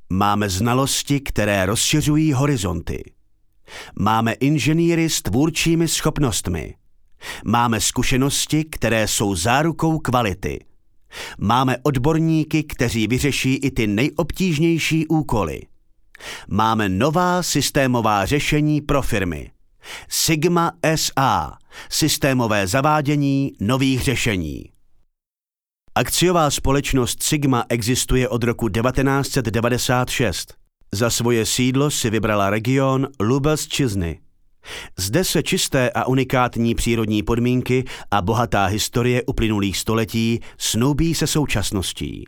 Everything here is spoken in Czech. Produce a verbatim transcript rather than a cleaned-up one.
Máme znalosti, které rozšiřují horizonty. Máme inženýry s tvůrčími schopnostmi. Máme zkušenosti, které jsou zárukou kvality. Máme odborníky, kteří vyřeší i ty nejobtížnější úkoly. Máme nová systémová řešení pro firmy. Sigma S A. Systémové zavádění nových řešení. Akciová společnost Sigma existuje od roku devatenáct set devadesát šest. Za svoje sídlo si vybrala region Lubelszczyzny. Zde se čisté a unikátní přírodní podmínky a bohatá historie uplynulých století snoubí se současností.